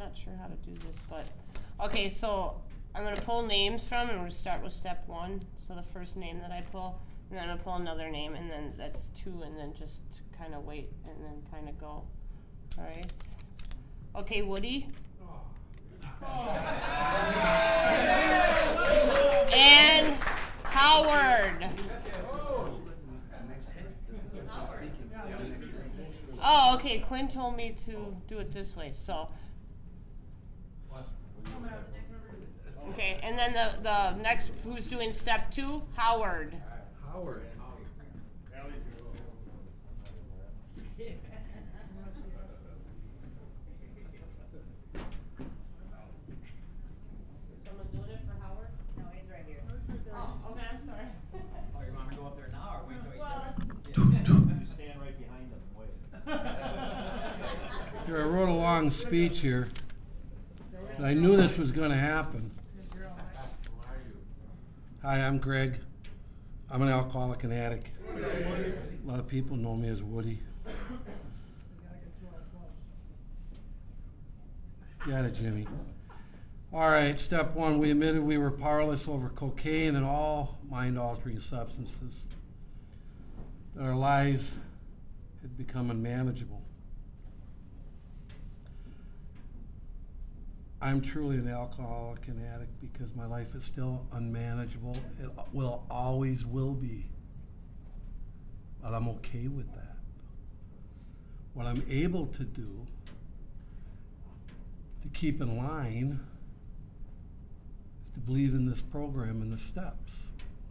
not sure how to do this, but, okay, so I'm gonna pull names from, and we're gonna start with step 1. So the first name that I pull, and then I'm gonna pull another name, and then that's 2, and then just kind of wait, and then kind of go. All right. Okay, Woody. And Howard. Oh, okay, Quinn told me to do it this way, so. Okay, and then the next, who's doing step 2? Howard. Howard. Someone doing it for Howard? No, he's right here. Oh, okay, I'm sorry. Oh, you want me to go up there now or wait till he's done? Just stand right behind them and wait. Here, I wrote a long speech here. I knew this was going to happen. Hi, I'm Greg. I'm an alcoholic and addict. A lot of people know me as Woody. Got it, Jimmy. All right, step 1, we admitted we were powerless over cocaine and all mind-altering substances. That our lives had become unmanageable. I'm truly an alcoholic and addict because my life is still unmanageable. It always will be. But I'm okay with that. What I'm able to do to keep in line is to believe in this program and the steps.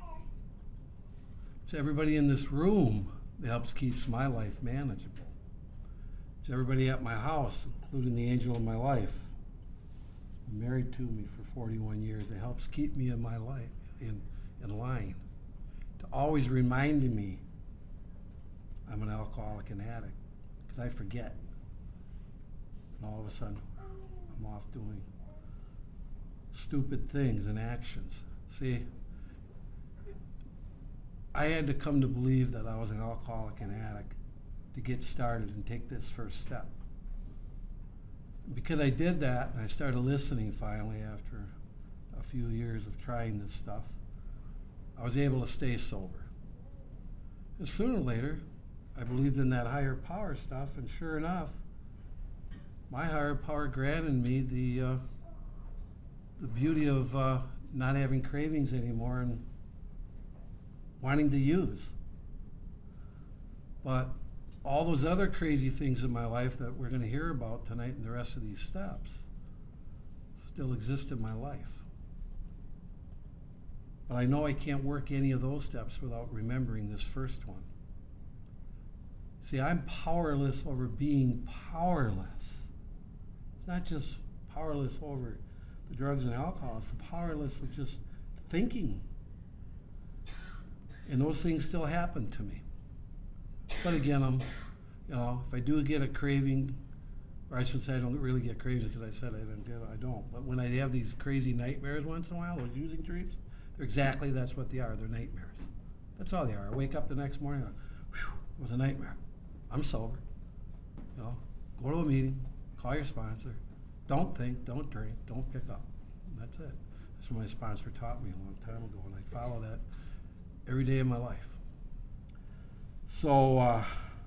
It's everybody in this room that helps keeps my life manageable. It's everybody at my house, including the angel of my life, married to me for 41 years. It helps keep me in my life in line, to always reminding me I'm an alcoholic and addict, because I forget, and all of a sudden I'm off doing stupid things and actions. See, I had to come to believe that I was an alcoholic and addict to get started and take this first step. Because I did that, and I started listening finally after a few years of trying this stuff, I was able to stay sober. And sooner or later, I believed in that higher power stuff, and sure enough, my higher power granted me the beauty of not having cravings anymore and wanting to use. But all those other crazy things in my life that we're going to hear about tonight in the rest of these steps still exist in my life. But I know I can't work any of those steps without remembering this first one. See, I'm powerless over being powerless. It's not just powerless over the drugs and alcohol, it's the powerless of just thinking. And those things still happen to me. But again, if I do get a craving, or I should say I don't really get cravings because I said I don't. But when I have these crazy nightmares once in a while, those using dreams, that's what they are. They're nightmares. That's all they are. I wake up the next morning, whew, it was a nightmare. I'm sober. Go to a meeting, call your sponsor. Don't think, don't drink, don't pick up. That's it. That's what my sponsor taught me a long time ago, and I follow that every day of my life. So,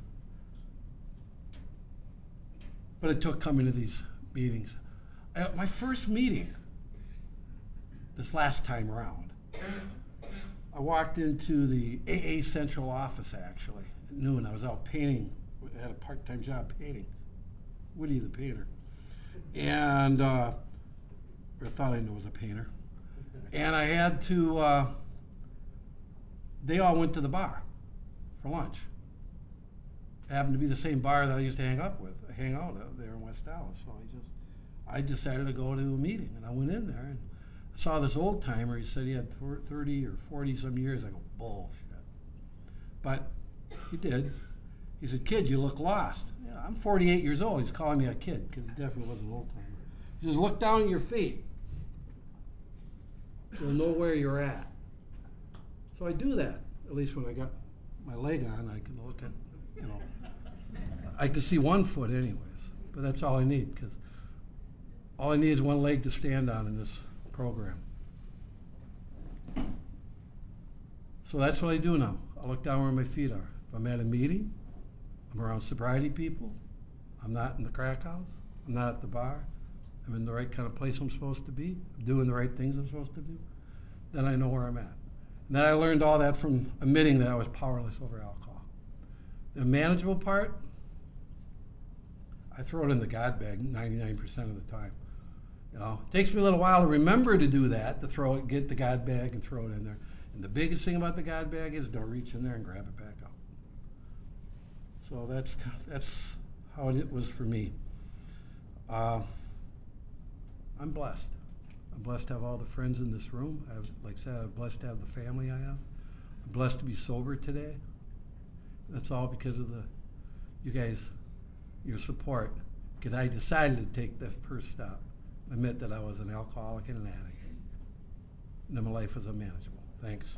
but it took coming to these meetings. My first meeting, this last time around, I walked into the AA Central office actually at noon. I was out painting, I had a part-time job painting, Woody the painter. And, or thought I knew was a painter. And I had to, they all went to the bar for lunch. It happened to be the same bar that I used to hang out there in West Dallas. So I decided to go to a meeting, and I went in there and I saw this old timer. He said he had 30 or 40 some years. I go, bullshit. But he did. He said, kid, you look lost. Yeah, I'm 48 years old. He's calling me a kid because he definitely was an old timer. He says, look down at your feet. You'll know where you're at. So I do that. At least when I got my leg on, I can look at, I can see one foot anyways. But that's all I need because all I need is one leg to stand on in this program. So that's what I do now. I look down where my feet are. If I'm at a meeting, I'm around sobriety people, I'm not in the crack house, I'm not at the bar, I'm in the right kind of place I'm supposed to be, I'm doing the right things I'm supposed to do, then I know where I'm at. And then I learned all that from admitting that I was powerless over alcohol. The manageable part, I throw it in the God bag 99% of the time. You know, it takes me a little while to remember to do that, to throw it, get the God bag and throw it in there. And the biggest thing about the God bag is don't reach in there and grab it back out. So that's how it was for me. I'm blessed. I'm blessed to have all the friends in this room. Like I said, I'm blessed to have the family I have. I'm blessed to be sober today. That's all because of you guys, your support. Because I decided to take the first step, admit that I was an alcoholic and an addict. And then my life was unmanageable. Thanks.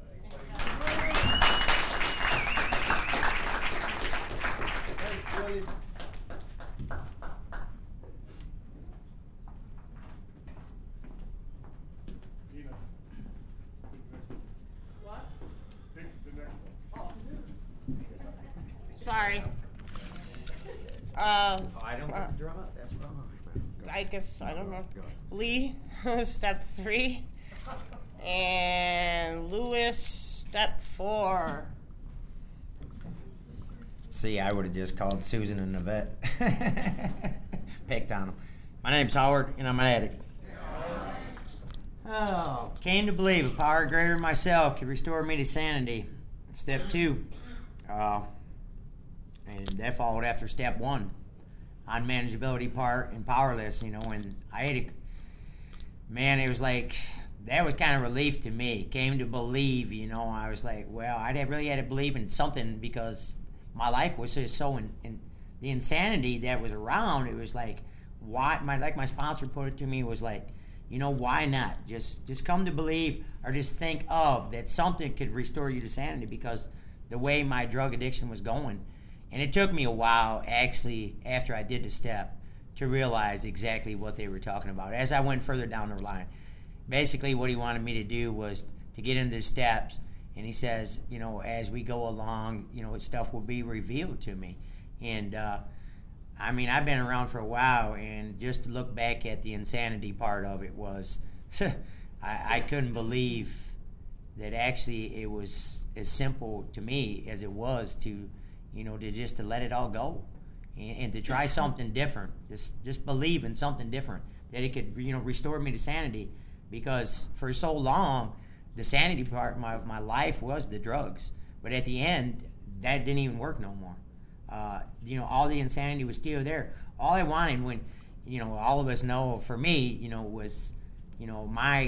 Sorry. Oh, I don't get the draw. That's wrong. I guess, I don't know. Lee, step 3. And Lewis, step 4. See, I would have just called Susan and Yvette. Picked on them. My name's Howard, and I'm an addict. Oh, came to believe a power greater than myself could restore me to sanity. Step 2. And that followed after step 1. Unmanageability part and powerless, you know, and I had to, man, it was like, that was kind of relief to me. Came to believe, you know, I was like, well, really had to believe in something because my life was just so in the insanity that was around. It was like, why? My sponsor put it to me, was like, you know, why not? Just come to believe, or just think of that something could restore you to sanity, because the way my drug addiction was going. And it took me a while, actually, after I did the step, to realize exactly what they were talking about. As I went further down the line, basically what he wanted me to do was to get into the steps. And he says, you know, as we go along, you know, stuff will be revealed to me. And, I mean, I've been around for a while, and just to look back at the insanity part of it was, I couldn't believe that actually it was as simple to me as it was to, you know, to let it all go and to try something different. Just believe in something different, that it could, you know, restore me to sanity. Because for so long, the sanity part of my life was the drugs. But at the end, that didn't even work no more. You know, all the insanity was still there. All I wanted, when, you know, all of us know, for me, you know, was, you know,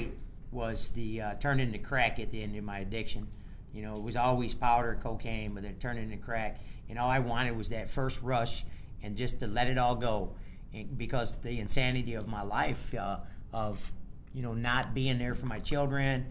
turned into crack at the end of my addiction. You know, it was always powder, cocaine, but it turned into crack. And all I wanted was that first rush, and just to let it all go. And because the insanity of my life, of, you know, not being there for my children,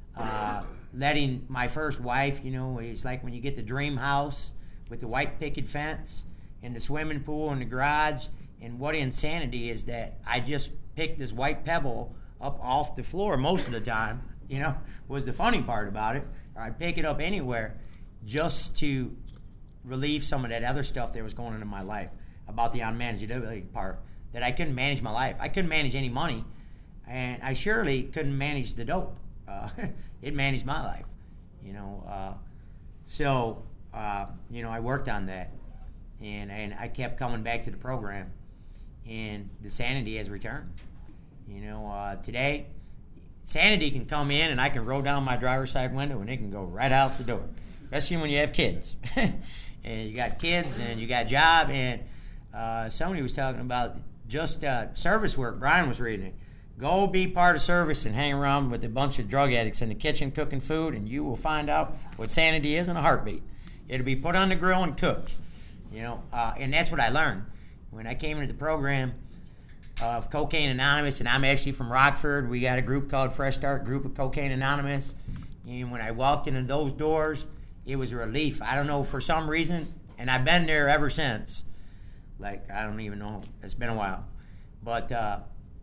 letting my first wife, you know, it's like when you get the dream house with the white picket fence and the swimming pool and the garage. And what insanity is that I just picked this white pebble up off the floor most of the time, you know, was the funny part about it. Or I'd pick it up anywhere just to relieve some of that other stuff that was going on in my life, about the unmanageability part, that I couldn't manage my life. I couldn't manage any money, and I surely couldn't manage the dope. It managed my life, you know. So, you know, I worked on that, and I kept coming back to the program, and the sanity has returned. You know, today, sanity can come in, and I can roll down my driver's side window, and it can go right out the door, especially when you have kids. And you got kids, and you got a job, and somebody was talking about just service work. Brian was reading it. Go be part of service and hang around with a bunch of drug addicts in the kitchen cooking food, and you will find out what sanity is in a heartbeat. It'll be put on the grill and cooked, you know. And that's what I learned when I came into the program of Cocaine Anonymous. And I'm actually from Rockford. We got a group called Fresh Start, Group of Cocaine Anonymous. And when I walked into those doors, it was a relief. I don't know, for some reason, and I've been there ever since. Like, I don't even know. It's been a while. But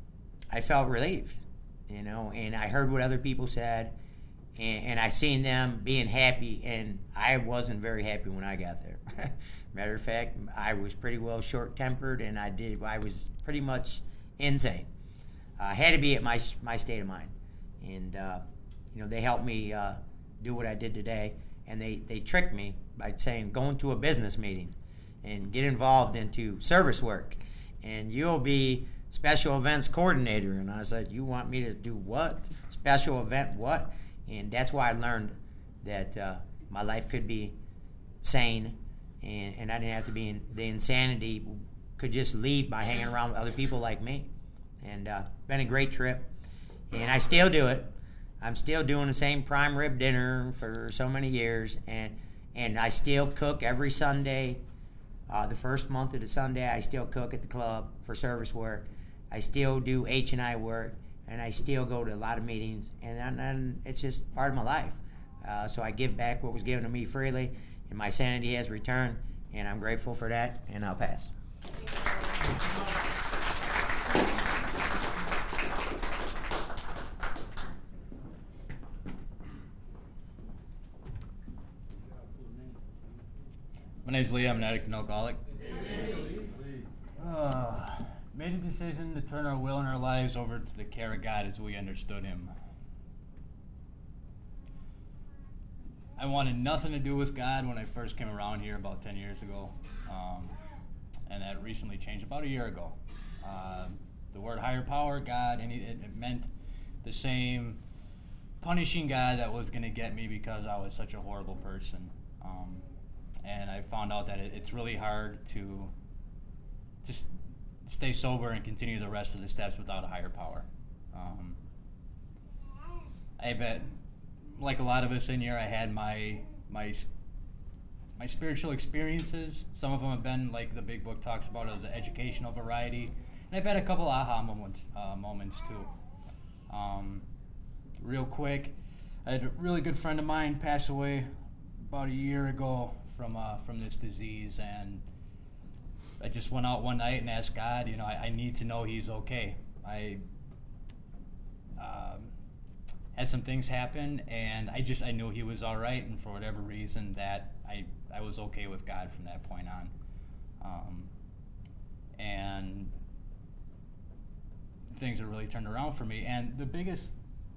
I felt relieved, you know, and I heard what other people said, and I seen them being happy, and I wasn't very happy when I got there. Matter of fact, I was pretty well short-tempered, and I was pretty much insane. I had to be at my state of mind, and you know, they helped me do what I did today, and they tricked me by saying, go into a business meeting and get involved into service work, and you'll be special events coordinator. And I said, you want me to do what? Special event what? And that's why I learned that my life could be sane, and I didn't have to be in the insanity could just leave by hanging around with other people like me. And been a great trip, and I still do it. I'm still doing the same prime rib dinner for so many years, and I still cook every Sunday. The first month of the Sunday, I still cook at the club for service work. I still do H&I work, and I still go to a lot of meetings, and it's just part of my life. So I give back what was given to me freely, and my sanity has returned, and I'm grateful for that, and I'll pass. My name's Lee. I'm an addict and alcoholic. Made a decision to turn our will and our lives over to the care of God as we understood Him. I wanted nothing to do with God when I first came around here about 10 years ago, and that recently changed about a year ago. The word higher power, God, and it meant the same punishing God that was going to get me because I was such a horrible person. And I found out that it's really hard to just stay sober and continue the rest of the steps without a higher power. I bet, like a lot of us in here, I had my spiritual experiences. Some of them have been, like the big book talks about, of the educational variety. And I've had a couple aha moments too. Real quick, I had a really good friend of mine pass away about a year ago from this disease, and I just went out one night and asked God, you know, I need to know he's okay. I had some things happen, and I knew he was all right, and for whatever reason that I was okay with God from that point on. And things have really turned around for me. And the biggest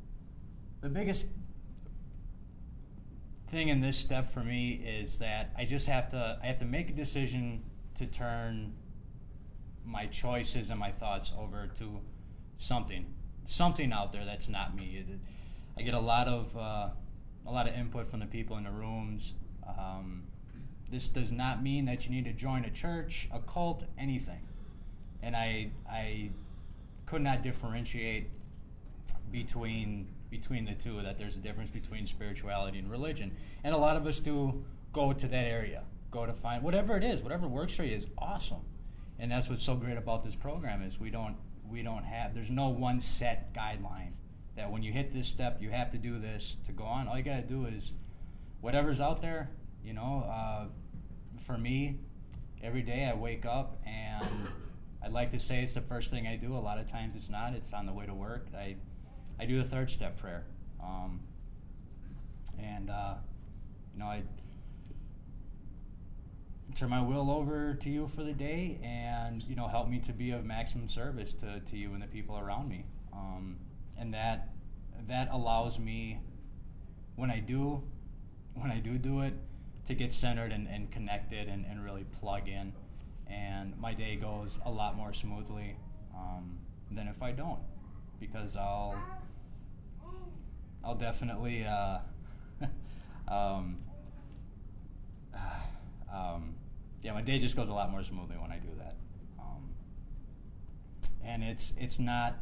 thing in this step for me is that I have to make a decision to turn my choices and my thoughts over to something out there that's not me. I get a lot of input from the people in the rooms. This does not mean that you need to join a church, a cult, anything. And I could not differentiate between the two, that there's a difference between spirituality and religion. And a lot of us do go to that area, go to find whatever it is, whatever works for you is awesome. And that's what's so great about this program is there's no one set guideline that when you hit this step, you have to do this to go on. All you got to do is whatever's out there, you know. For me, every day I wake up and I'd like to say it's the first thing I do. A lot of times it's not. It's on the way to work. I do the third step prayer. You know, I turn my will over to you for the day, and, you know, help me to be of maximum service to you and the people around me. And that allows me, when I do it, to get centered and connected and really plug in. And my day goes a lot more smoothly than if I don't, because I'll definitely my day just goes a lot more smoothly when I do that. And it's not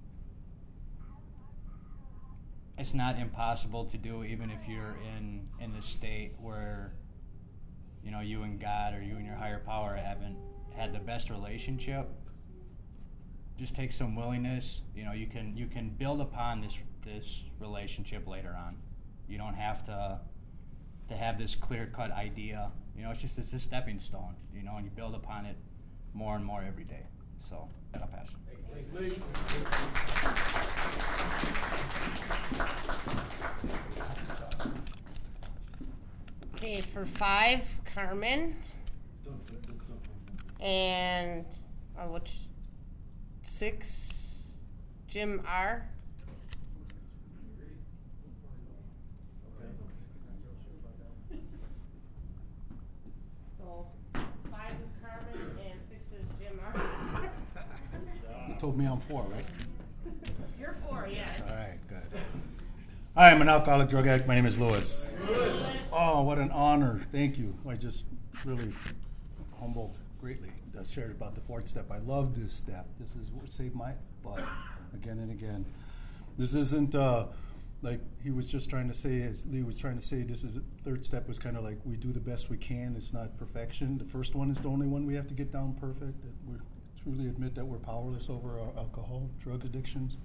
impossible to do, even if you're in the state where, you know, you and God or you and your higher power haven't had the best relationship. Just take some willingness. You know, you can build upon this relationship later on. You don't have to have this clear-cut idea. You know, it's a stepping stone, you know, and you build upon it more and more every day. So, that'll pass. Okay, for 5, Carmen. And, which, 6, Jim R. So, 5 is Carmen and 6 is Jim R. You told me I'm 4, right? You're 4, yeah. All right, good. Hi, I'm an alcoholic drug addict. My name is Louis. Oh, what an honor. Thank you. I just really humbled greatly that shared about the 4th step. I love this step. This is what saved my butt again and again. This isn't like he was just trying to say, as Lee was trying to say, this is 3rd step was kind of like we do the best we can. It's not perfection. The first one is the only one we have to get down perfect. That we truly admit that we're powerless over our alcohol, drug addictions.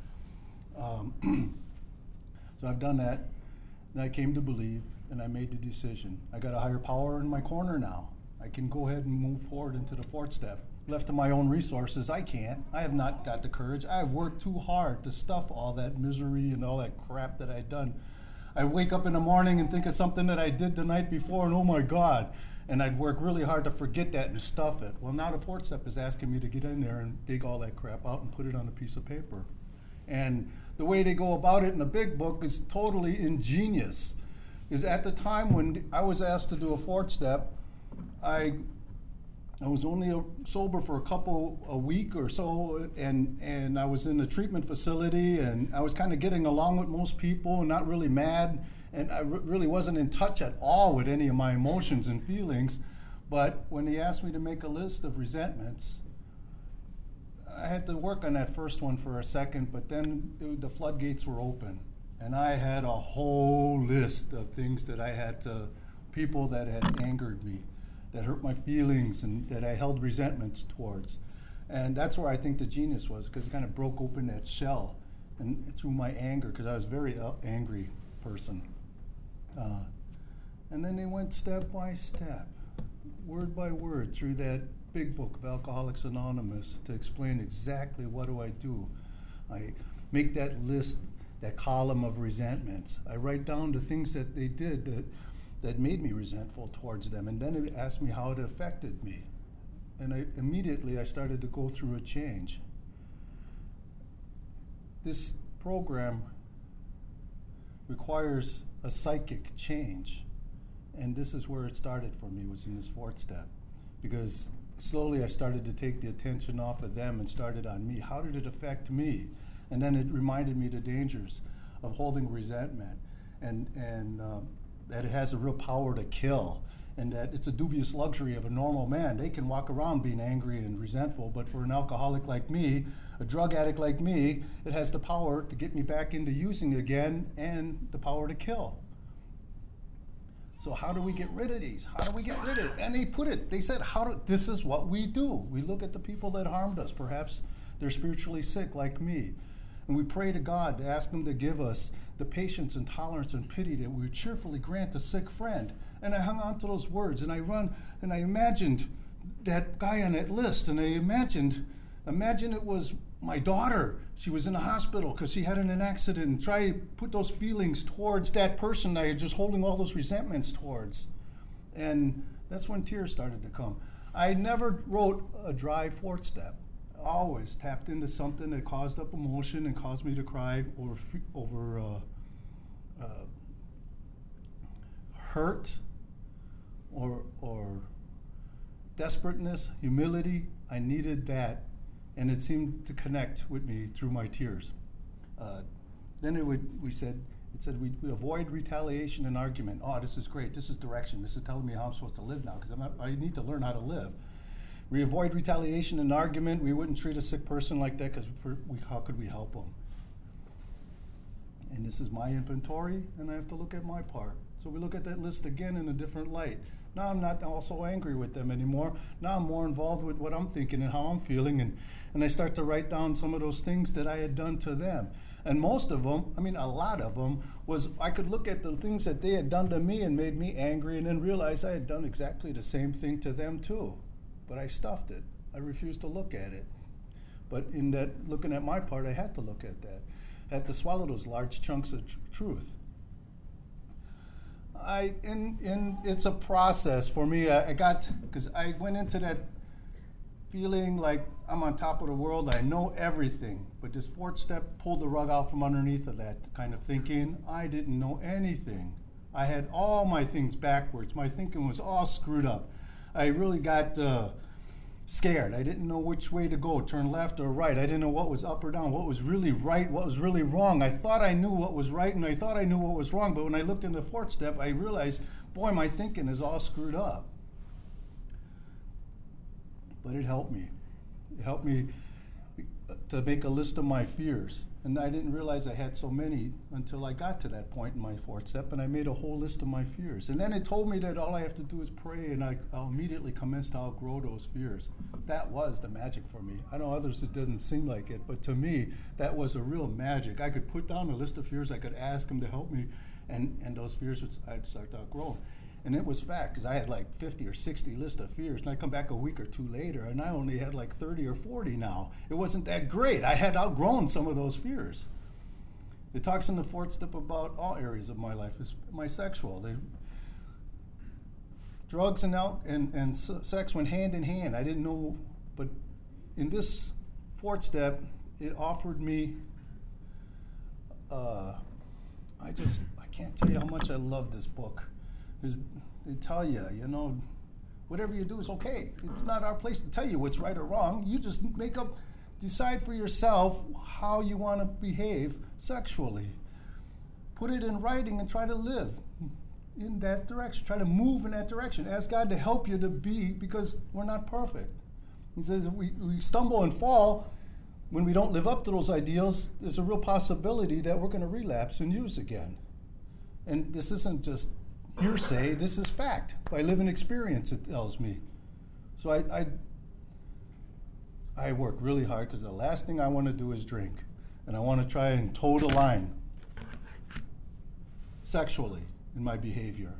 So I've done that, and I came to believe, and I made the decision. I got a higher power in my corner now. I can go ahead and move forward into the 4th step. Left to my own resources, I can't. I have not got the courage. I have worked too hard to stuff all that misery and all that crap that I've done. I wake up in the morning and think of something that I did the night before, and oh my God, and I'd work really hard to forget that and stuff it. Well, now the 4th step is asking me to get in there and dig all that crap out and put it on a piece of paper. And the way they go about it in the big book is totally ingenious. Is at the time when I was asked to do a 4th step, I was only sober for a week or so, and I was in a treatment facility, and I was kind of getting along with most people and not really mad, and I really wasn't in touch at all with any of my emotions and feelings. But when he asked me to make a list of resentments, I had to work on that first one for a second, but then the floodgates were open. And I had a whole list of things that I had to, people that had angered me, that hurt my feelings, and that I held resentments towards. And that's where I think the genius was, because it kind of broke open that shell and through my anger, because I was a very angry person. And then they went step by step, word by word, through that big book of Alcoholics Anonymous to explain exactly what do I do. I make that list, that column of resentments. I write down the things that they did that made me resentful towards them, and then it asked me how it affected me. And immediately I started to go through a change. This program requires a psychic change, and this is where it started for me, was in this 4th step, because slowly I started to take the attention off of them and started on me. How did it affect me? And then it reminded me the dangers of holding resentment, and that it has a real power to kill, and that it's a dubious luxury of a normal man. They can walk around being angry and resentful, but for an alcoholic like me, a drug addict like me, it has the power to get me back into using again and the power to kill. So how do we get rid of these? How do we get rid of it? And they said, this is what we do. We look at the people that harmed us. Perhaps they're spiritually sick like me. And we pray to God to ask him to give us the patience and tolerance and pity that we would cheerfully grant a sick friend. And I hung on to those words, and I imagined that guy on that list, and I imagine it was my daughter. She was in the hospital because she had an accident, and try to put those feelings towards that person I had just holding all those resentments towards. And that's when tears started to come. I never wrote a dry 4th step. I always tapped into something that caused up emotion and caused me to cry over hurt or desperateness, humility. I needed that, and it seemed to connect with me through my tears. Then we said we avoid retaliation and argument. Oh, this is great. This is direction. This is telling me how I'm supposed to live now, because I need to learn how to live. We avoid retaliation and argument. We wouldn't treat a sick person like that, because how could we help them? And this is my inventory, and I have to look at my part. So we look at that list again in a different light. Now I'm not also angry with them anymore. Now I'm more involved with what I'm thinking and how I'm feeling, and I start to write down some of those things that I had done to them. And most of them, a lot of them, was I could look at the things that they had done to me and made me angry, and then realize I had done exactly the same thing to them too. But I stuffed it. I refused to look at it. But in that, looking at my part, I had to look at that. I had to swallow those large chunks of truth. It's a process for me. Because I went into that feeling like I'm on top of the world. I know everything. But this fourth step pulled the rug out from underneath of that kind of thinking. I didn't know anything. I had all my things backwards. My thinking was all screwed up. I really got scared. I didn't know which way to go, turn left or right. I didn't know what was up or down, what was really right, what was really wrong. I thought I knew what was right and I thought I knew what was wrong, but when I looked in the fourth step, I realized, boy, my thinking is all screwed up. But it helped me. It helped me to make a list of my fears. And I didn't realize I had so many until I got to that point in my fourth step, and I made a whole list of my fears. And then it told me that all I have to do is pray, and I'll immediately commence to outgrow those fears. That was the magic for me. I know others it doesn't seem like it, but to me, that was a real magic. I could put down a list of fears, I could ask him to help me, and those fears I'd start to outgrow. And it was fact, because I had like 50 or 60 list of fears, and I come back a week or two later, and I only had like 30 or 40 now. It wasn't that great. I had outgrown some of those fears. It talks in the fourth step about all areas of my life. It's my sexual. Drugs and sex went hand in hand. I didn't know, but in this fourth step, it offered me, I can't tell you how much I love this book. They tell you, whatever you do is okay. It's not our place to tell you what's right or wrong. You just decide for yourself how you want to behave sexually. Put it in writing and try to live in that direction. Try to move in that direction. Ask God to help you to be, because we're not perfect. He says if we stumble and fall when we don't live up to those ideals, there's a real possibility that we're going to relapse and use again. And this isn't just hearsay, this is fact. By living experience, it tells me. So I work really hard, because the last thing I want to do is drink. And I want to try and toe the line sexually in my behavior.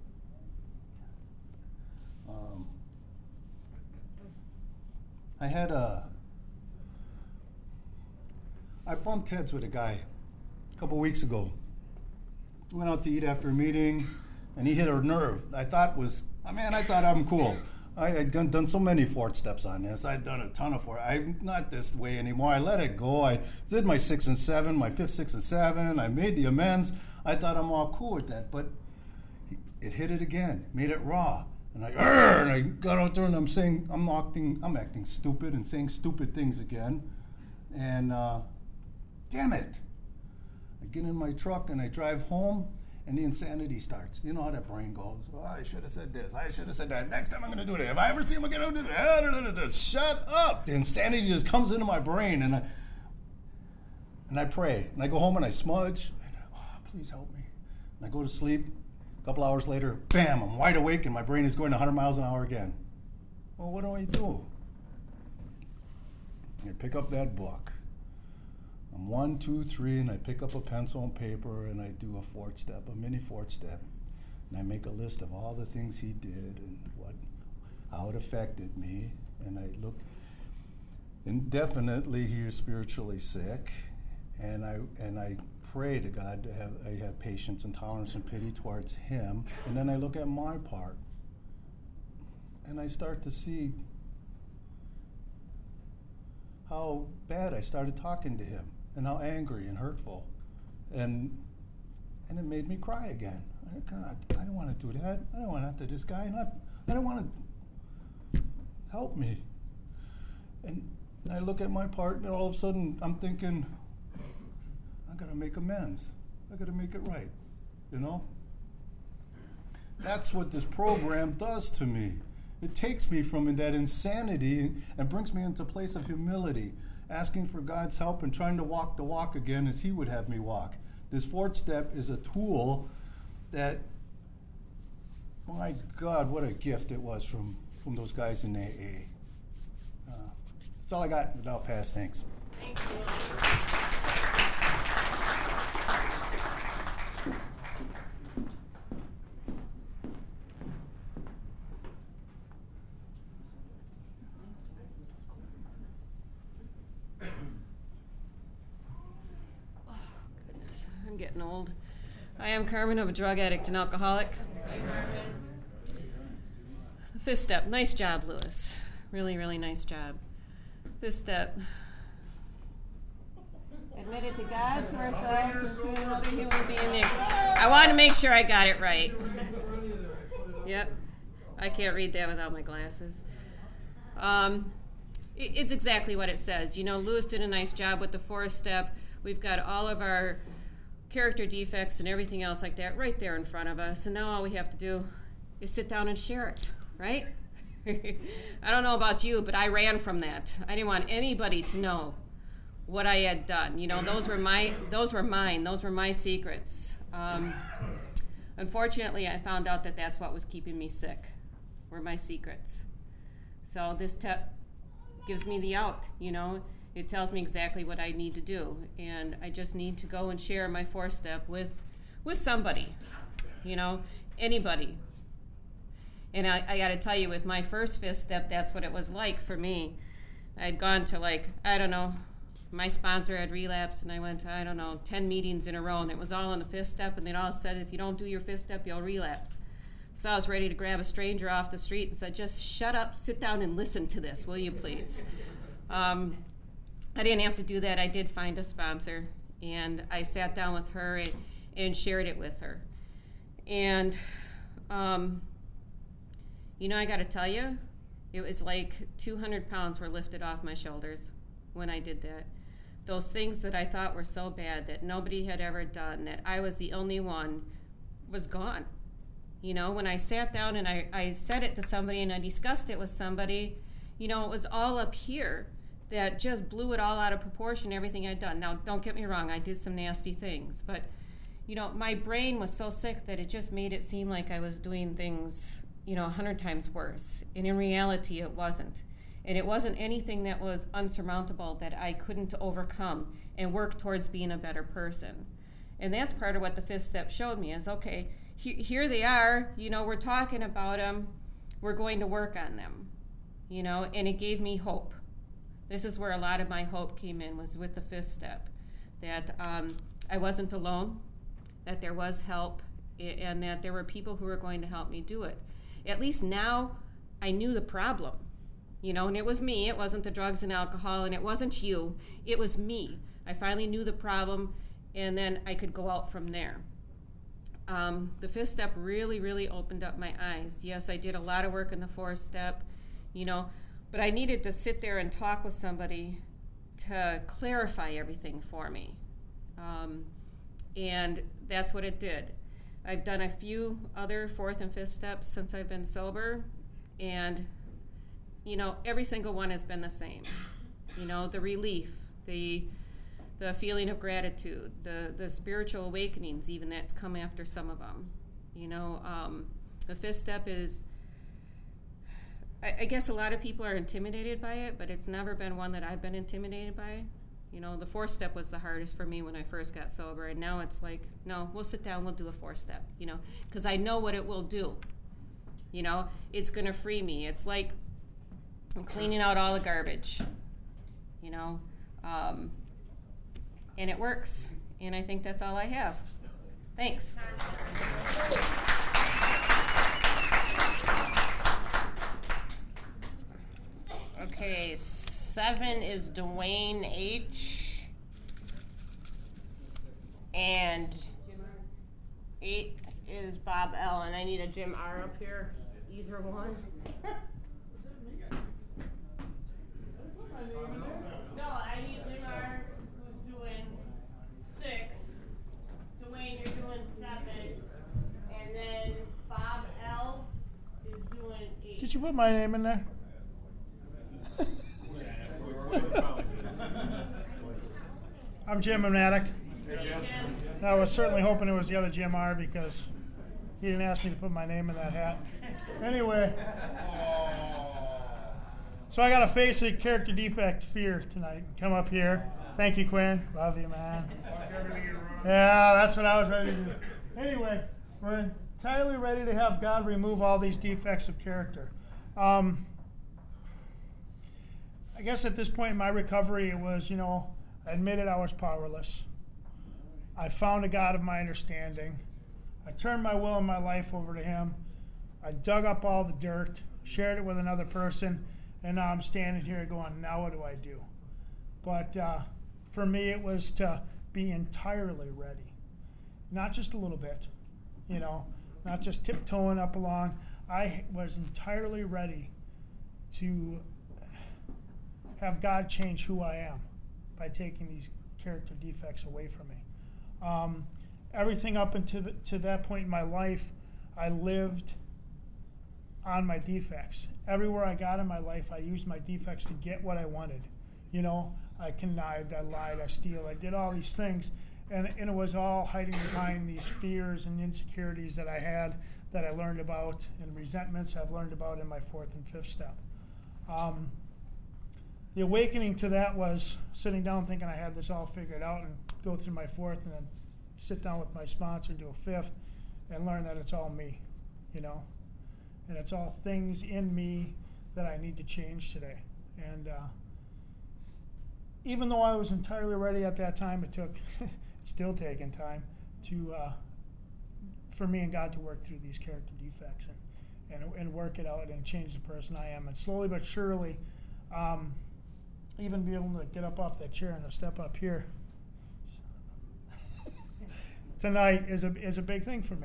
I bumped heads with a guy a couple weeks ago. We went out to eat after a meeting, and he hit a nerve. I thought I'm cool. I had done so many fourth steps on this. I'd done a ton of fourth. I'm not this way anymore. I let it go. I did my 6 and 7, my 5th, 6, and 7. I made the amends. I thought I'm all cool with that, but it hit it again, made it raw. And I got out there and I'm acting stupid and saying stupid things again. And damn it. I get in my truck and I drive home, and the insanity starts. You know how that brain goes. Oh, I should have said this. I should have said that. Next time I'm going to do that. If I ever see him again, I'll do that. Shut up. The insanity just comes into my brain, and I pray. And I go home and I smudge. And please help me. And I go to sleep. A couple hours later, bam, I'm wide awake, and my brain is going 100 miles an hour again. Well, what do I do? I pick up that book. I'm 1, 2, 3, and I pick up a pencil and paper, and I do a fourth step, a mini fourth step, and I make a list of all the things he did and how it affected me. And I look, and definitely he is spiritually sick, and I pray to God to have patience and tolerance and pity towards him. And then I look at my part, and I start to see how bad I started talking to him, and how angry and hurtful, and it made me cry again. God, I don't want to do that. I don't want to this guy. I don't want to help me. And I look at my part, and all of a sudden I'm thinking, I got to make amends. I got to make it right. That's what this program does to me. It takes me from that insanity and brings me into a place of humility, asking for God's help and trying to walk the walk again as he would have me walk. This fourth step is a tool that, my God, what a gift it was from those guys in AA. That's all I got. I'll pass. Thanks. Thank you. getting old. I am Carmen. I'm a drug addict and alcoholic. Fifth step. Nice job, Lewis. Really, really nice job. Fifth step. Admit it to God, to ourselves, and to another human being. I want to make sure I got it right. Yep. I can't read that without my glasses. It's exactly what it says. You know, Lewis did a nice job with the fourth step. We've got all of our character defects and everything else like that right there in front of us. And now all we have to do is sit down and share it, right? I don't know about you, but I ran from that. I didn't want anybody to know what I had done. You know, those were mine. Those were my secrets. Unfortunately, I found out that that's what was keeping me sick, were my secrets. So this step gives me the out, you know. It tells me exactly what I need to do. And I just need to go and share my fourth step with somebody, you know, anybody. And I got to tell you, with my first fifth step, that's what it was like for me. I'd gone to, like, I don't know, my sponsor had relapsed, and I went to, 10 meetings in a row, and it was all on the fifth step, and they all said, if you don't do your fifth step, you'll relapse. So I was ready to grab a stranger off the street and said, just shut up, sit down, and listen to this, will you please? I didn't have to do that. I did find a sponsor, and I sat down with her and shared it with her. And, you know, I got to tell you, it was like 200 pounds were lifted off my shoulders when I did that. Those things that I thought were so bad, that nobody had ever done, that I was the only one, was gone. You know, when I sat down and I said it to somebody and I discussed it with somebody, you know, it was all up here that just blew it all out of proportion, everything I'd done. Now, don't get me wrong, I did some nasty things, but, you know, my brain was so sick that it just made it seem like I was doing things, you know, 100 times worse. And in reality, it wasn't. And it wasn't anything that was unsurmountable that I couldn't overcome and work towards being a better person. And that's part of what the fifth step showed me is, okay, here they are, you know, we're talking about them, we're going to work on them, you know, and it gave me hope. This is where a lot of my hope came in, was with the fifth step, that I wasn't alone, that there was help, and that there were people who were going to help me do it. At least now I knew the problem, you know, and it was me. It wasn't the drugs and alcohol, and it wasn't you. It was me. I finally knew the problem, and then I could go out from there. The fifth step really, really opened up my eyes. Yes, I did a lot of work in the fourth step, you know, but I needed to sit there and talk with somebody to clarify everything for me. And that's what it did. I've done a few other fourth and fifth steps since I've been sober, and, you know, every single one has been the same. You know, the relief, the feeling of gratitude, the spiritual awakenings, even that's come after some of them. You know, the fifth step is, I guess a lot of people are intimidated by it, but it's never been one that I've been intimidated by. You know, the fourth step was the hardest for me when I first got sober, and now it's like, no, we'll sit down, we'll do a fourth step, you know, because I know what it will do. You know, it's going to free me. It's like I'm cleaning out all the garbage, you know, and it works, and I think that's all I have. Thanks. Okay, 7 is Dwayne H. And 8 is Bob L. And I need a Jim R up here. Either one. No, I need Jim R, who's doing 6. Dwayne, you're doing 7. And then Bob L is doing 8. Did you put my name in there? I'm Jim, I'm an addict. I was certainly hoping it was the other Jim R because he didn't ask me to put my name in that hat. Anyway, so I got to face a character defect fear tonight. Come up here. Thank you, Quinn. Love you, man. Yeah, that's what I was ready to do. Anyway, we're entirely ready to have God remove all these defects of character. I guess at this point in my recovery, it was, you know, I admitted I was powerless. I found a God of my understanding. I turned my will and my life over to him. I dug up all the dirt, shared it with another person, and now I'm standing here going, now what do I do? But for me, it was to be entirely ready. Not just a little bit, not just tiptoeing up along. I was entirely ready to have God change who I am by taking these character defects away from me. Everything up to that point in my life, I lived on my defects. Everywhere I got in my life, I used my defects to get what I wanted. I connived, I lied, I steal, I did all these things. And it was all hiding behind these fears and insecurities that I had, that I learned about, and resentments I've learned about in my 4th and 5th step. The awakening to that was sitting down thinking I had this all figured out, and go through my 4th and then sit down with my sponsor and do a 5th and learn that it's all me, and it's all things in me that I need to change today. And even though I was entirely ready at that time, it took still taking time for me and God to work through these character defects and work it out and change the person I am. And slowly but surely, even be able to get up off that chair and to step up here tonight is a big thing for me,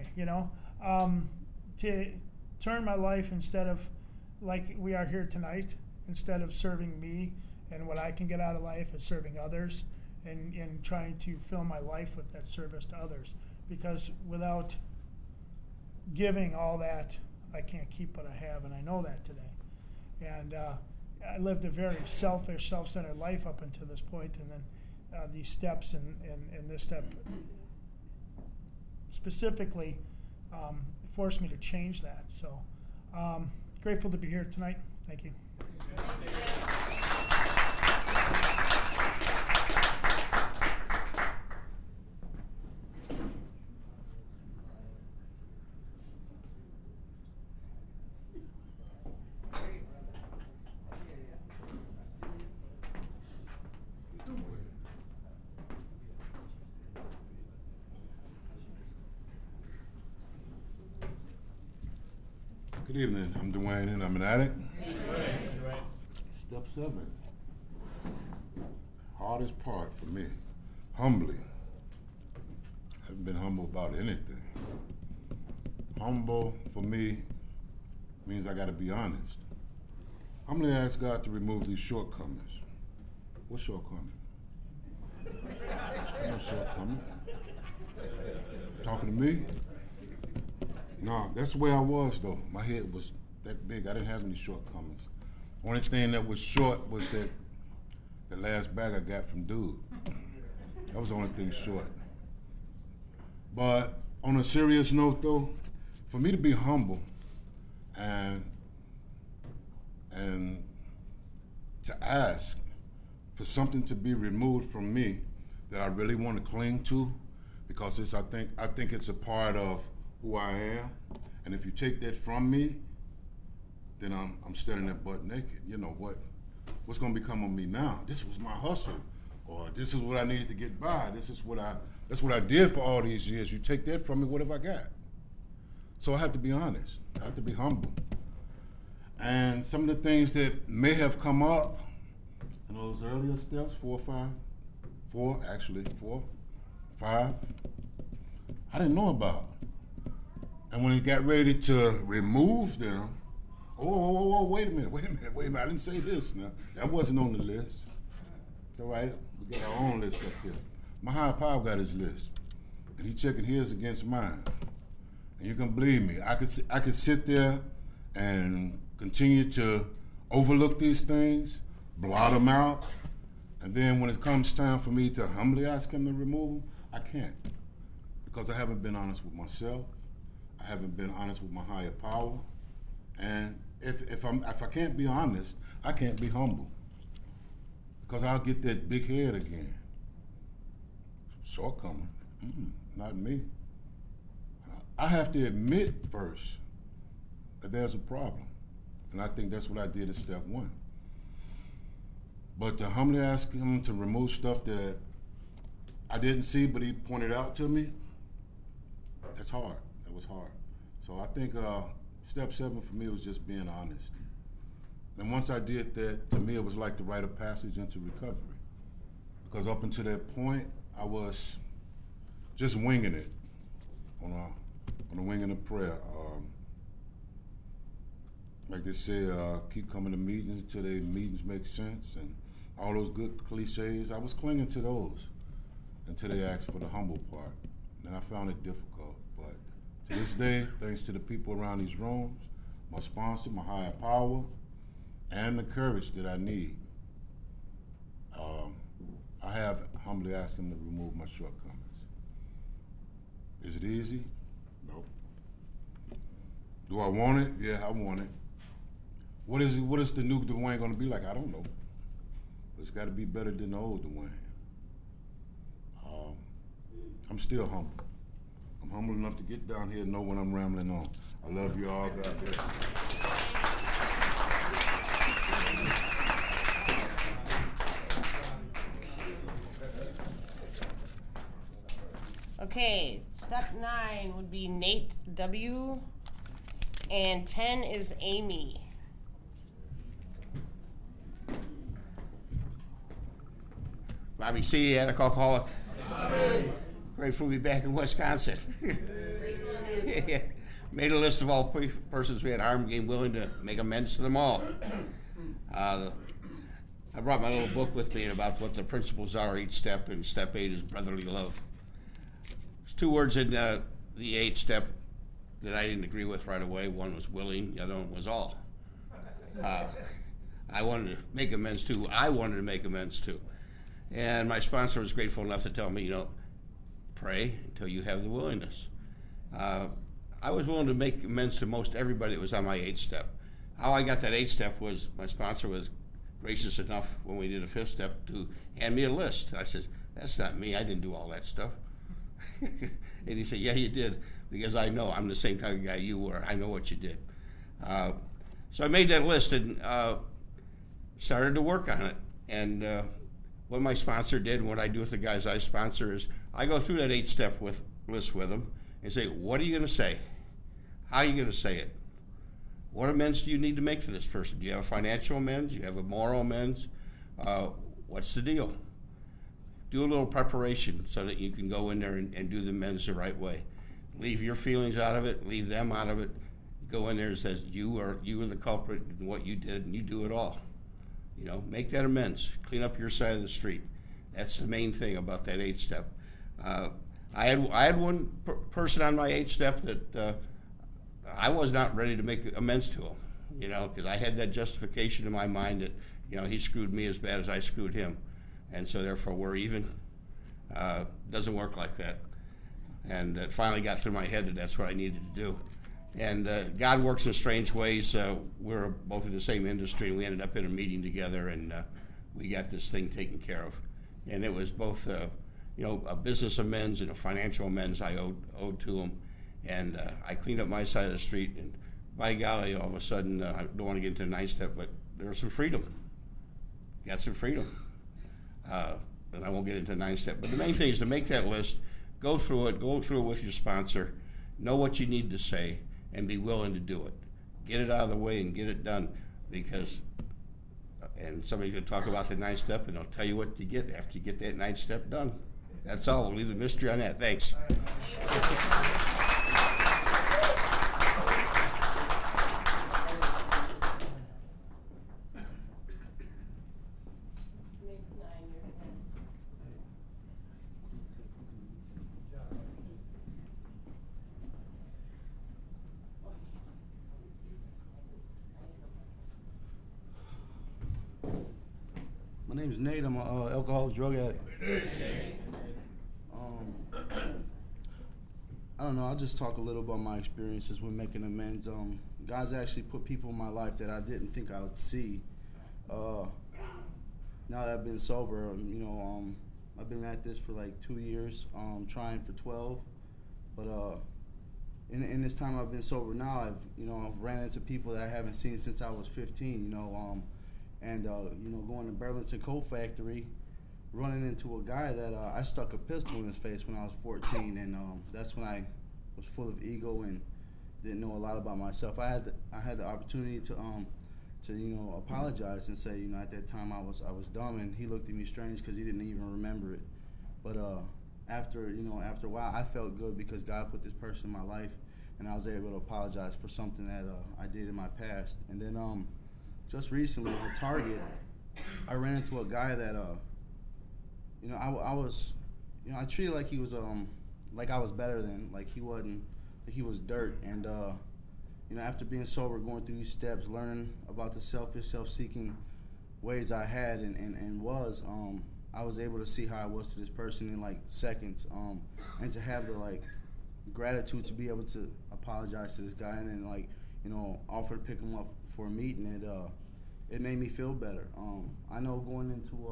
to turn my life, instead of like we are here tonight, instead of serving me and what I can get out of life, is serving others and trying to fill my life with that service to others. Because without giving all that, I can't keep what I have, and I know that today. And I lived a very selfish, self-centered life up until this point, and then these steps and this step specifically forced me to change that. So grateful to be here tonight. Thank you. Good evening. I'm Dwayne, and I'm an addict. Step 7. Hardest part for me, humbly. I haven't been humble about anything. Humble for me means I got to be honest. Humbly ask God to remove these shortcomings. What shortcoming? No shortcoming. Talking to me? No, that's the way I was, though. My head was that big. I didn't have any shortcomings. Only thing that was short was that last bag I got from Dude. That was the only thing short. But on a serious note, though, for me to be humble and to ask for something to be removed from me that I really want to cling to, because I think it's a part of who I am, and if you take that from me, then I'm standing there butt naked. What's going to become of me now? This was my hustle, or this is what I needed to get by. That's what I did for all these years. You take that from me, what have I got? So I have to be honest. I have to be humble. And some of the things that may have come up in those earlier steps, 4, 5, I didn't know about. And when he got ready to remove them, wait a minute, I didn't say this now. That wasn't on the list. All right, we got our own list up here. My higher power got his list, and he checking his against mine. And you can believe me, I could sit there and continue to overlook these things, blot them out, and then when it comes time for me to humbly ask him to remove them, I can't, because I haven't been honest with myself. I haven't been honest with my higher power, and if I can't be honest, I can't be humble, because I'll get that big head again. Shortcoming, not me. I have to admit first that there's a problem, and I think that's what I did at step 1. But to humbly ask him to remove stuff that I didn't see, but he pointed out to me. That's hard. That was hard. So I think step 7 for me was just being honest. And once I did that, to me it was like the rite of passage into recovery. Because up until that point, I was just winging it on a wing and a prayer. Like they say, keep coming to meetings until the meetings make sense, and all those good cliches. I was clinging to those until they asked for the humble part. And I found it difficult. But to this day, thanks to the people around these rooms, my sponsor, my higher power, and the courage that I need, I have humbly asked them to remove my shortcomings. Is it easy? No. Do I want it? Yeah, I want it. What is the new Dwayne going to be like? I don't know. But it's got to be better than the old Dwayne. I'm still humble. I'm humble enough to get down here and know when I'm rambling on. I love you all. God bless you. Okay, step 9 would be Nate W. And 10 is Amy. Bobby C., addict alcoholic. Grateful to be back in Wisconsin. Yeah. Made a list of all persons we had harmed, being willing to make amends to them all. I brought my little book with me about what the principles are each step, and step 8 is brotherly love. There's 2 words in the 8th step that I didn't agree with right away. One was willing, the other one was all. I wanted to make amends to who I wanted to make amends to. And my sponsor was grateful enough to tell me, pray until you have the willingness. I was willing to make amends to most everybody that was on my 8th step. How I got that 8th step was my sponsor was gracious enough when we did a 5th step to hand me a list. I said, that's not me, I didn't do all that stuff. And he said, yeah, you did, because I know I'm the same kind of guy you were. I know what you did. So I made that list and started to work on it. And what my sponsor did, and what I do with the guys I sponsor, is I go through that 8-step list with them and say, what are you going to say? How are you going to say it? What amends do you need to make to this person? Do you have a financial amends? Do you have a moral amends? What's the deal? Do a little preparation so that you can go in there and do the amends the right way. Leave your feelings out of it. Leave them out of it. Go in there and says, you are the culprit in what you did, and you do it all. Make that amends. Clean up your side of the street. That's the main thing about that 8th step. I had one person on my 8th step that I was not ready to make amends to him, because I had that justification in my mind that, he screwed me as bad as I screwed him. And so therefore we're even. Doesn't work like that. And it finally got through my head that that's what I needed to do. And God works in strange ways. We're both in the same industry, and we ended up in a meeting together, and we got this thing taken care of. And it was both, a business amends and a financial amends I owed to him. And I cleaned up my side of the street, and by golly, all of a sudden, I don't want to get into the 9th step, but there was some freedom. Got some freedom. And I won't get into the 9th step. But the main thing is to make that list, go through it with your sponsor, know what you need to say, and be willing to do it. Get it out of the way and get it done, because, and somebody's going to talk about the 9th step, and they'll tell you what you get after you get that 9th step done. That's all. We'll leave the mystery on that. Thanks. My name's Nate. I'm an alcoholic drug addict. I don't know. I'll just talk a little about my experiences with making amends. God's actually put people in my life that I didn't think I would see. Now that I've been sober, I've been at this for like 2 years, trying for 12. But in this time I've been sober now, I've ran into people that I haven't seen since I was 15. And going to Burlington Coal Factory, running into a guy that I stuck a pistol in his face when I was 14, and that's when I was full of ego and didn't know a lot about myself. I had the opportunity to apologize and say, at that time I was dumb, and he looked at me strange because he didn't even remember it. But after a while, I felt good because God put this person in my life, and I was able to apologize for something that I did in my past. And then just recently at Target, I ran into a guy that I treated like he was like I was better than, like he wasn't, like he was dirt. And after being sober, going through these steps, learning about the selfish, self-seeking ways I had and was, I was able to see how I was to this person in like seconds, and to have the gratitude to be able to apologize to this guy and then offer to pick him up for a meeting. It made me feel better. I know going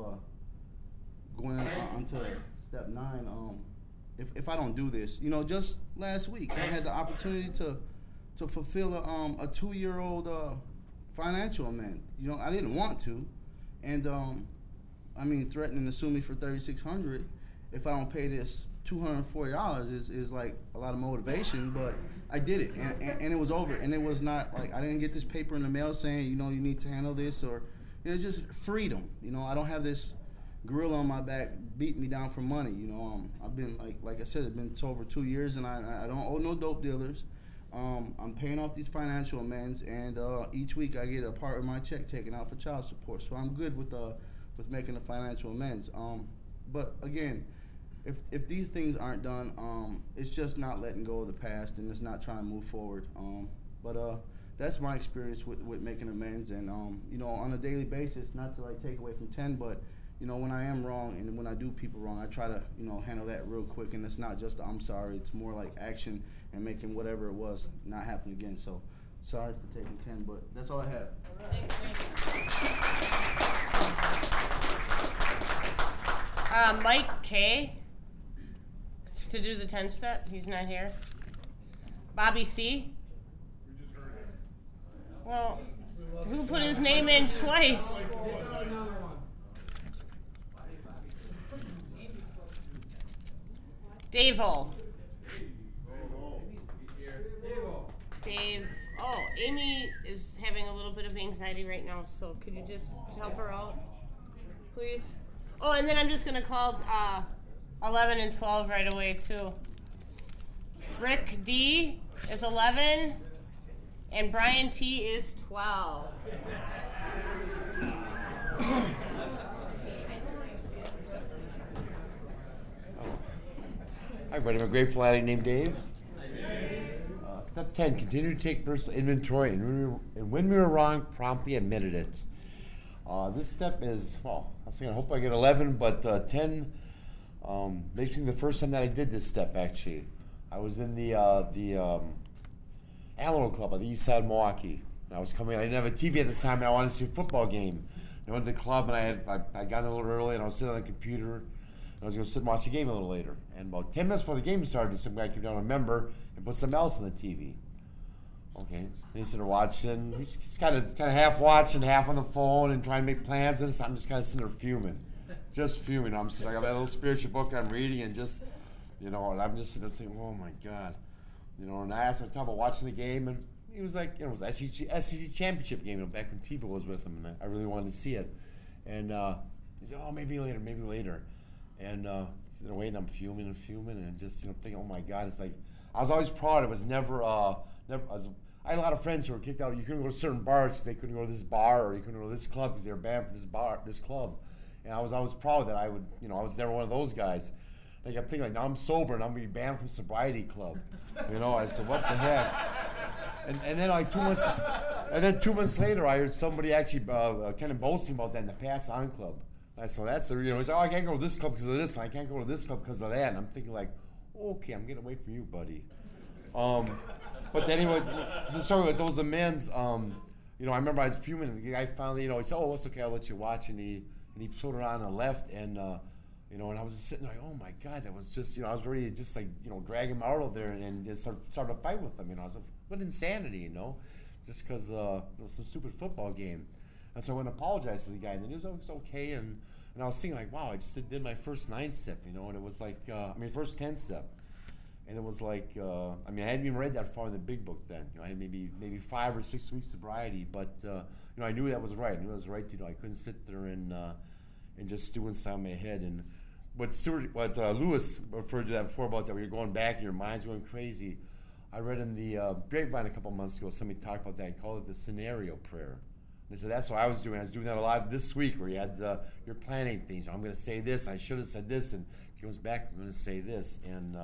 onto step 9, if I don't do this, just last week I had the opportunity to fulfill a 2-year-old financial amend. I didn't want to, and threatening to sue me for $3,600 if I don't pay this $240 is like a lot of motivation, but I did it, and it was over, and it was not like I didn't get this paper in the mail saying you need to handle this, or it's just freedom. I don't have this gorilla on my back beating me down for money. I've been like I said, I've been sober 2 years, and I don't owe no dope dealers. I'm paying off these financial amends, and each week I get a part of my check taken out for child support. So I'm good with making the financial amends. But again, if these things aren't done, it's just not letting go of the past, and it's not trying to move forward. But that's my experience with making amends, and on a daily basis, not to take away from 10, but when I am wrong and when I do people wrong, I try to handle that real quick, and it's not just I'm sorry, it's more like action and making whatever it was not happen again. So sorry for taking 10, but that's all I have. Mike K. to do the 10-step. He's not here. Bobby C. Well, who put his name in twice? Dave-O. Dave. Oh, Amy is having a little bit of anxiety right now, so could you just help her out, please? Oh, and then I'm just going to call 11 and 12 right away, too. Rick D is 11, and Brian T is 12. Hi, everybody. I'm a grateful addict named Dave. Step 10, continue to take personal inventory, and when we were wrong, promptly admitted it. This step is, I was thinking, I hope I get 11, but 10 makes me the first time that I did this step, actually. I was in the Alamo Club on the east side of Milwaukee. And I didn't have a TV at the time, and I wanted to see a football game. I went to the club, and I got in a little early, and I was sitting on the computer. I was going to sit and watch the game a little later. And about 10 minutes before the game started, some guy came down, a member, and put something else on the TV. Okay. And he's sitting there watching. He's kind of half watching, half on the phone, and trying to make plans. And I'm just kind of sitting there fuming. Just fuming. I got that little spiritual book I'm reading, and just, and I'm just sitting there thinking, oh my God. And I asked him to talk about watching the game, and he was like, it was an SEC championship game, back when Tebow was with him, and I really wanted to see it. And he said, oh, maybe later. And sitting there waiting, I'm fuming, and just thinking, oh my God, it's like I was always proud. It was never. I had a lot of friends who were kicked out. You couldn't go to certain bars because they couldn't go to this bar, or you couldn't go to this club because they were banned from this club. And I was always proud that I would, I was never one of those guys. Like I'm thinking, now I'm sober and I'm gonna be banned from sobriety club. I said, what the heck? And then 2 months later, I heard somebody actually kind of boasting about that in the Pass On Club. So that's the it's like, I can't go to this club because of this, and I can't go to this club because of that. And I'm thinking like, okay, I'm getting away from you, buddy. But anyway, sorry with those amends. I remember I was fuming, and the guy finally, he said, "Oh, it's okay, I'll let you watch." And he put it on the left, and and I was just sitting there, like, oh my God, that was just, I was ready to just drag him out of there and just start a fight with him. I was like, what insanity, just because some stupid football game. And so I went and apologized to the guy, and then he was okay, and And I was thinking like, wow, I just did my first 9-step, you know, and it was like, first 10-step. And it was like, I hadn't even read that far in the big book then. You know, I had maybe 5 or 6 weeks sobriety, but I knew that was right. I knew that was right. You know, I couldn't sit there and just do inside my head. And what Lewis referred to that before about that, where you're going back and your mind's going crazy. I read in the Grapevine a couple months ago, somebody talked about that and called it the scenario prayer. And so that's what I was doing. I was doing that a lot this week, where you had you're planning things. I'm going to say this. I should have said this, and he goes back. I'm going to say this, and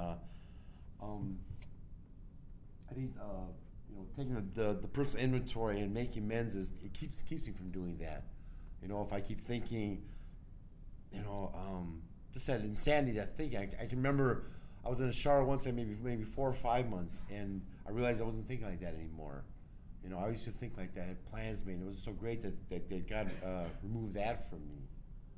I think taking the personal inventory and making amends it keeps me from doing that. You know, if I keep thinking, just that insanity, that thinking. I can remember I was in a shower once, maybe 4 or 5 months, and I realized I wasn't thinking like that anymore. You know, I used to think like that, had plans made. It was so great that God removed that from me.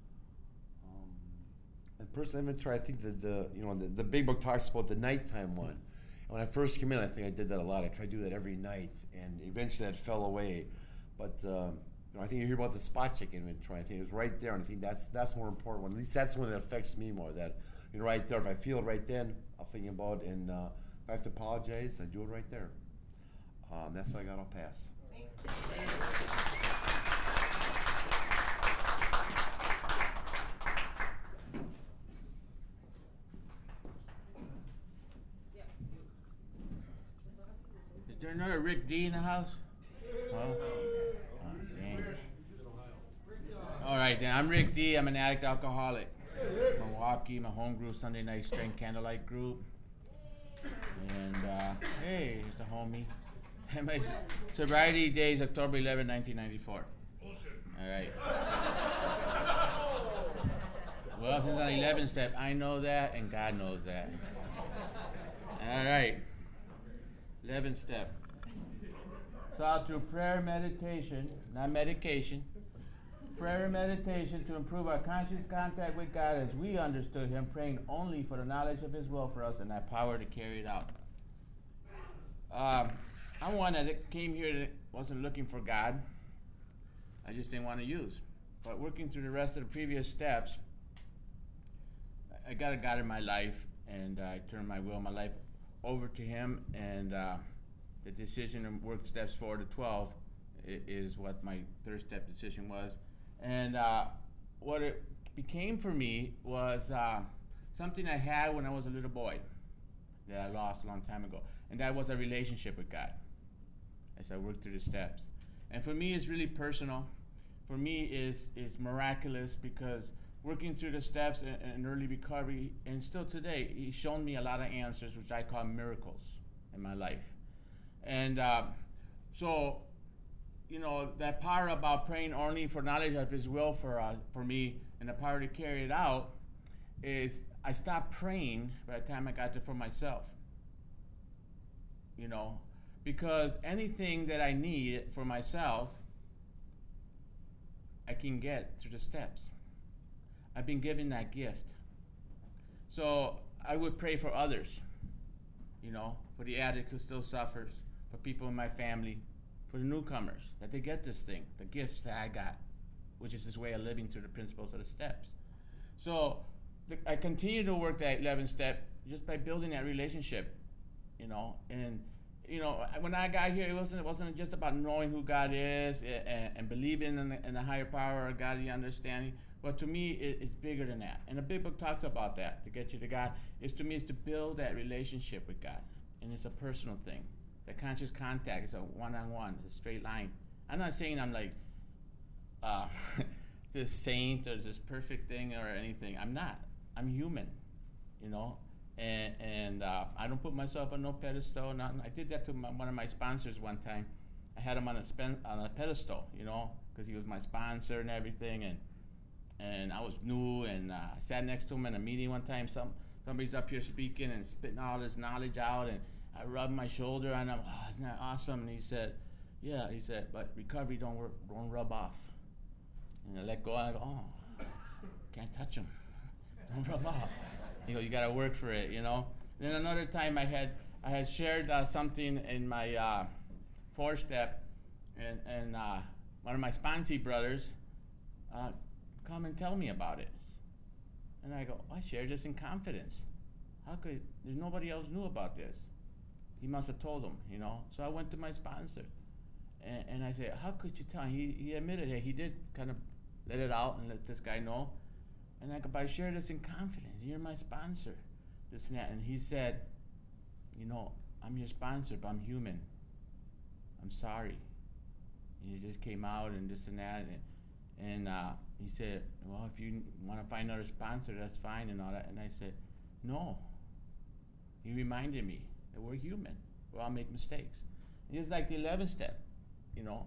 And personal inventory, I think the big book talks about the nighttime one. And when I first came in, I think I did that a lot. I tried to do that every night, and eventually that fell away. But I think you hear about the spot check inventory. I think it was right there, and I think that's more important one. At least that's the one that affects me more. That right there, if I feel it right then, I'll think about it. And if I have to apologize, I do it right there. That's what I got. I'll pass. Is there another Rick D in the house? Huh? Oh, dang. All right, then. I'm Rick D. I'm an addict alcoholic. Milwaukee, my home group, Sunday Night Strength Candlelight Group. And, hey, here's the homie. And my sobriety day is October 11, 1994. All right. Well, since I'm 11 step, I know that, and God knows that. All right. 11 step. So through prayer, meditation, not medication, prayer and meditation to improve our conscious contact with God as we understood Him, praying only for the knowledge of His will for us and that power to carry it out. I'm one that came here that wasn't looking for God. I just didn't want to use. But working through the rest of the previous steps, I got a God in my life, and I turned my will, my life over to Him, and the decision to work steps 4 to 12 is what my third step decision was. And what it became for me was something I had when I was a little boy that I lost a long time ago, and that was a relationship with God as I worked through the steps. And for me, it's really personal. For me, is miraculous, because working through the steps and early recovery, and still today, He's shown me a lot of answers, which I call miracles in my life. And so, that power about praying only for knowledge of His will for me, and the power to carry it out, is I stopped praying by the time I got there for myself. Because anything that I need for myself, I can get through the steps. I've been given that gift. So I would pray for others, for the addict who still suffers, for people in my family, for the newcomers, that they get this thing, the gifts that I got, which is this way of living through the principles of the steps. So I continue to work that 11th step just by building that relationship, and when I got here, it wasn't just about knowing who God is and believing in the higher power or godly understanding. But to me, it's bigger than that. And the big book talks about that. To get you to God, is to build that relationship with God, and it's a personal thing. That conscious contact is a one-on-one, a straight line. I'm not saying I'm like this saint or this perfect thing or anything. I'm not. I'm human, And I don't put myself on no pedestal. Nothing. I did that to one of my sponsors one time. I had him on a pedestal, because he was my sponsor and everything. And I was new, and I sat next to him in a meeting one time. Somebody's up here speaking and spitting all this knowledge out, and I rubbed my shoulder on him. Oh, isn't that awesome? And he said, yeah. He said, but recovery don't rub off. And I let go. And I go, oh, can't touch him. Don't rub off. You got to work for it. Then another time I had shared something in my 4th step, and one of my sponsee brothers come and tell me about it. And I go, I shared this in confidence. How could, there's nobody else knew about this. He must have told them, you know. So I went to my sponsor. And I said, how could you tell? He admitted it. He did kind of let it out and let this guy know. And I go, but I shared this in confidence. You're my sponsor. This and that. And he said, you know, I'm your sponsor, but I'm human. I'm sorry. And he just came out and this and that. And he said, well, if you want to find another sponsor, that's fine and all that. And I said, no. He reminded me that we're human. We all make mistakes. And it's like the 11th step. You know,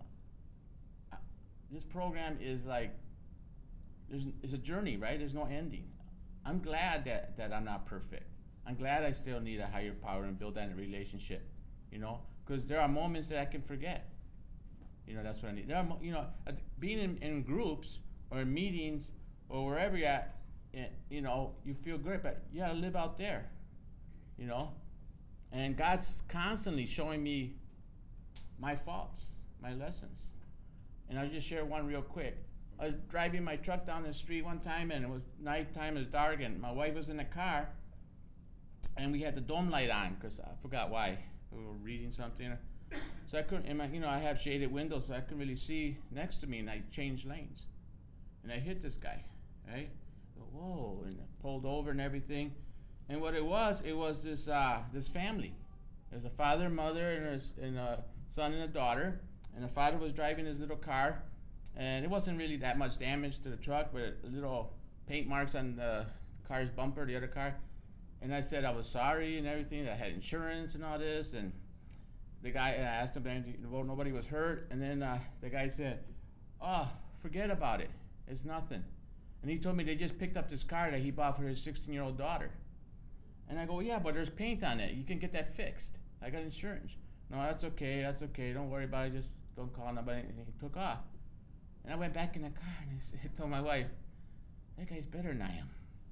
this program is like, it's a journey, right? There's no ending. I'm glad that I'm not perfect. I'm glad I still need a higher power and build that relationship, you know, because there are moments that I can forget. You know, that's what I need. There are, you know, being in groups or in meetings or wherever you're at, you know, you feel good, but you gotta live out there, you know. And God's constantly showing me my faults, my lessons. And I'll just share one real quick. I was driving my truck down the street one time, and it was nighttime, it was dark, and my wife was in the car, and we had the dome light on, because I forgot why. We were reading something. So I couldn't, and you know, I have shaded windows, so I couldn't really see next to me, and I changed lanes. And I hit this guy, right? Whoa, and I pulled over and everything. And what it was this this family. There's a father, mother, and a son and a daughter. And the father was driving his little car, and it wasn't really that much damage to the truck, but little paint marks on the car's bumper, the other car. And I said I was sorry and everything, that I had insurance and all this. And the guy, and I asked him, well, nobody was hurt. And then the guy said, oh, forget about it. It's nothing. And he told me they just picked up this car that he bought for his 16-year-old daughter. And I go, yeah, but there's paint on it. You can get that fixed. I got insurance. No, that's okay. Don't worry about it. Just don't call nobody. And he took off. And I went back in the car and I told my wife, that guy's better than I am.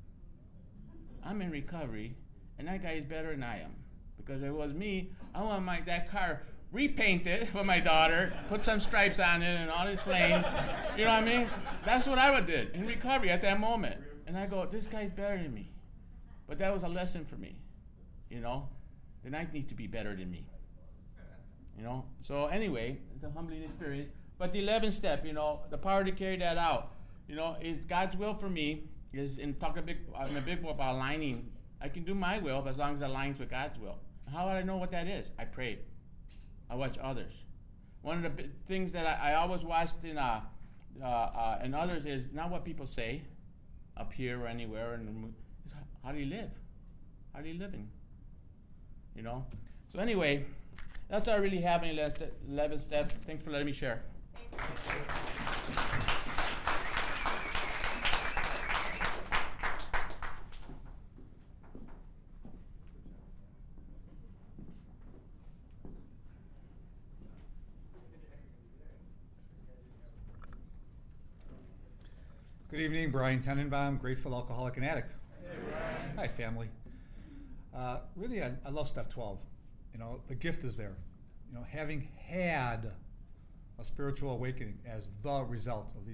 I'm in recovery, and that guy's better than I am. Because if it was me, I want that car repainted for my daughter, put some stripes on it and all these flames. You know what I mean? That's what I would did in recovery at that moment. And I go, this guy's better than me. But that was a lesson for me, you know? Then I need to be better than me. You know? So anyway, it's a humbling experience. But the 11th step, you know, the power to carry that out, you know, is God's will for me is in talking in a big book about aligning. I can do my will, but as long as it aligns with God's will. How would I know what that is? I pray. I watch others. One of the things that I always watched in others is not what people say up here or anywhere, and how do you live? How are you living? You know? So anyway, that's all I really have in 11 steps. Thanks for letting me share. Good evening, Brian Tenenbaum, grateful alcoholic and addict. Hey, Brian. Hi, family. Really, I love step 12. You know, the gift is there. You know, having had a spiritual awakening as the result of these